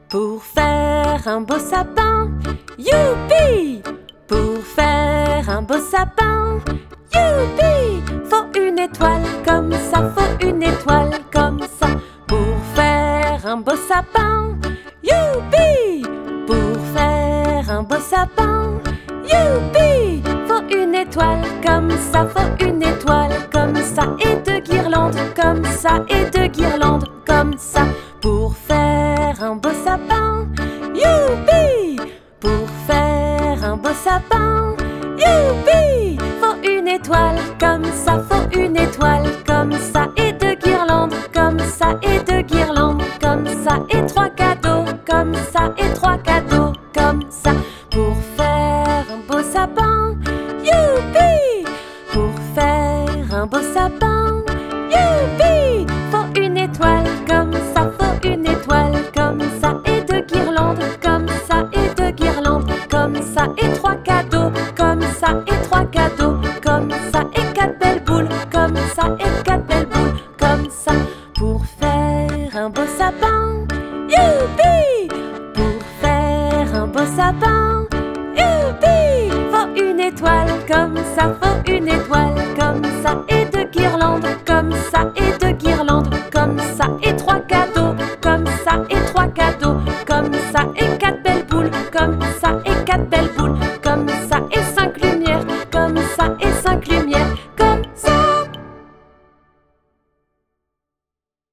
Pour faire un beau sapin, youpi! Pour faire un beau sapin, youpi! Faut une étoile comme ça, faut une étoile comme ça. Pour faire un beau sapin, youpi! Pour faire un beau sapin, youpi! Faut une étoile comme ça, faut une étoile comme ça. Et de guirlandes comme ça, et de guirlandes comme ça. Pour faire un beau sapin, youpi! Pour faire un beau sapin, youpi! Faut une étoile comme ça, faut une étoile comme ça. Et de guirlandes comme ça, et de guirlandes comme ça. Et trois cadeaux comme ça, et trois cadeaux comme ça. Pour faire un beau sapin, youpi! Pour faire un beau sapin, youpi! Faut une étoile comme ça, faut une étoile comme ça. Et de guirlandes comme ça, et de guirlandes comme ça. Et trois cadeaux comme ça, et trois cadeaux comme ça. Et quatre belles boules comme ça, et quatre belles boules comme ça. Pour faire un beau sapin, youpi! Pour faire un beau sapin, youpi! Faut une étoile comme ça, faut une étoile comme ça. Et de guirlandes comme ça, et de guirlandes comme ça. Et trois cadeaux comme ça, et trois cadeaux comme ça. Et